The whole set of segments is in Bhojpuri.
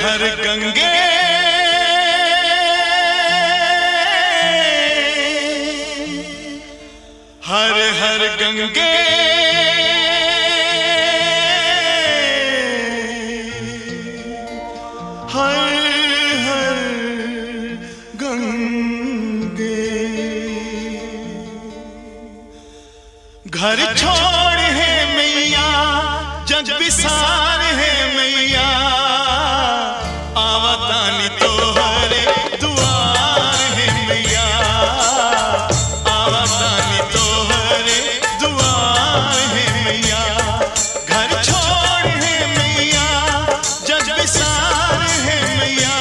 हर गंगे हर हर गंगे हर हर गंगे। घर छोड़ है मैया जग विसार है मैया, आवतानी तो हरे दुआर है मैया, आवतानी तो हरे दुआर है मैया। घर छोड़ है मैया जग विसार है मैया,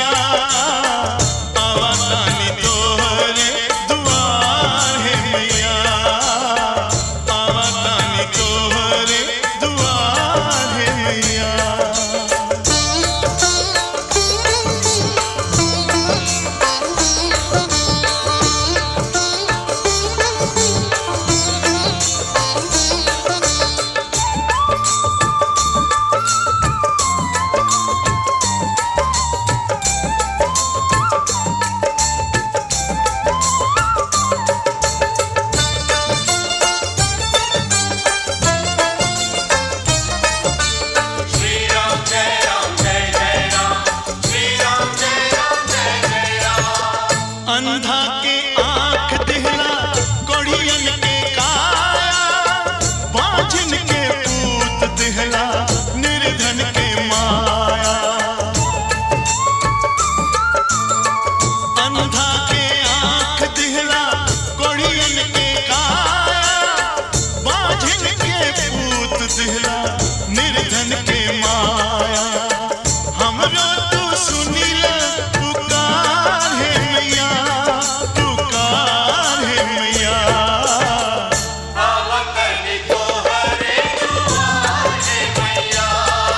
आवतानी तो हरे दुआर है मैया, आवतानी तो हरे दुआर है मैया। अंधा के आंख दिहला, कोढ़ियन के काया, बाझिन के पूत दिहला, निर्धन के माया। अंधा के आंख दिहला, कोढ़ियन के काया, बाझिन के पूत दिहला, निर्धन के माया। हमरो तू सुनीला पुकार है मैया, पुकार है मैया, आवतानी तो हरे दुआर है मैया,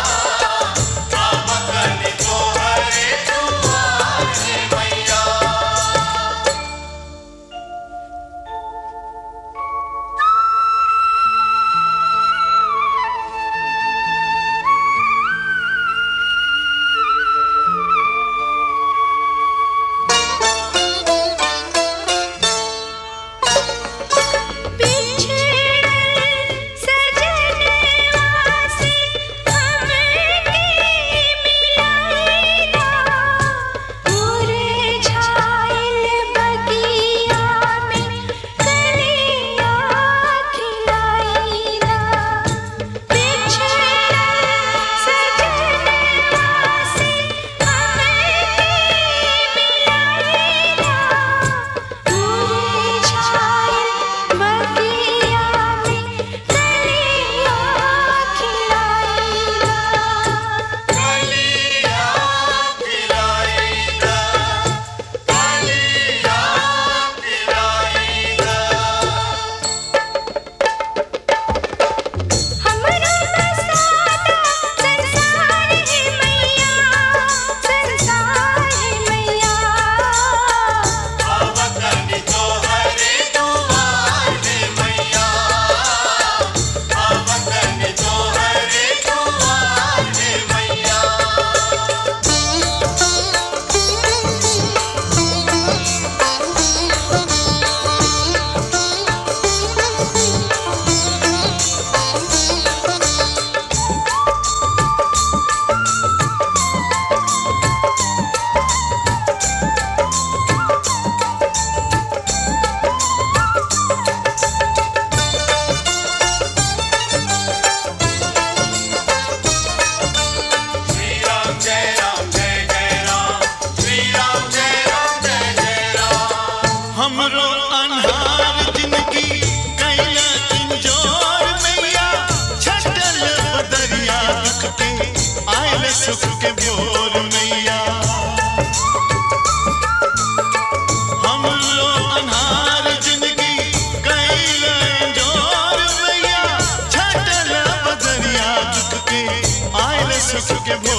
आवतानी तो हरे दुआर है मैया। हमरो अन्हार जिंदगी कैला इंजोर मैया, छटल बदरिया दुख के आयल सुख के बोर मैया। हमरो अन्हार जिंदगी कैला इंजोर मैया, छटल बदरिया दुख के आयल सुख के